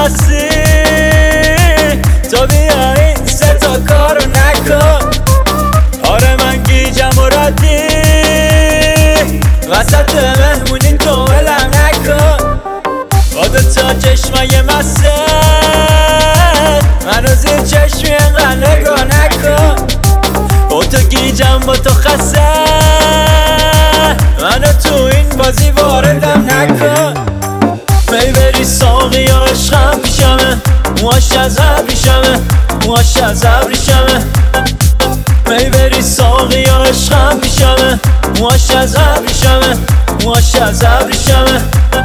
مستی تو بیا این سه تا کارو نکن. آره من گیجم و ردی وسط مهمونی تو ولم نکن. با دوتا چشمای مست منو زیر چشمی انقدر نگاه نکن. با تو گیجم با تو خسته منو تو این بازی واردم نکن. می بری ساقی یا عشقم پیشمه موهاش از ابریشمه موهاش از ابریشمه. می بری ساقی یا عشقم پیشمه موهاش از ابریشمه موهاش از ابریشمه.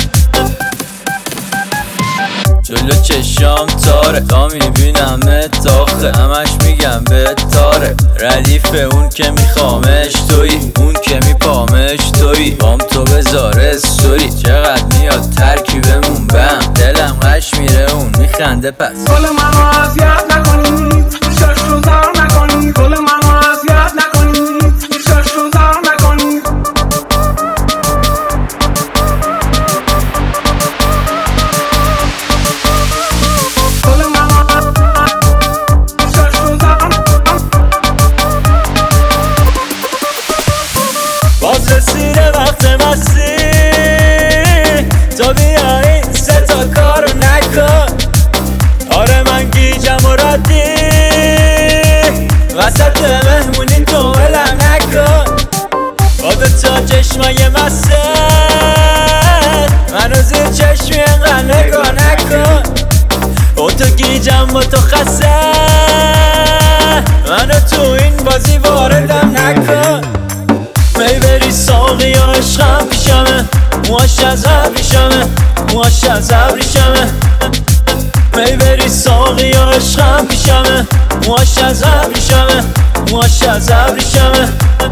جلو چشام تاره تا میبینم تاخه همش میگم به تاره. ردیف اون که میخوامش توی اون که میپامش توی بام تو بذار استوری. چقدر میاد ترکیبمون بهم دلم قش میره اون میخنده پس. گل منو اذیت نکنید شش رو زار نکنید. گل منو اذیت نکنید شش رو زار نکنید. باز رسیده وقت مستی تو بیا این سه تا کارو نکن. آره من گیجم و ردی وسط مهمونی تو ولم نکن. با دوتا چشمای مست منو زیر چشمی انقدر نگاه نکن. با تو گیجم با تو خسته منو تو این بازی واردم نکن. می بری ساقی یا عشقم پیشمه موهاش از ابریشمه موهاش از ابریشمه. می بری ساقی یا عشقم پیشمه موهاش از ابریشمه موهاش از ابریشمه.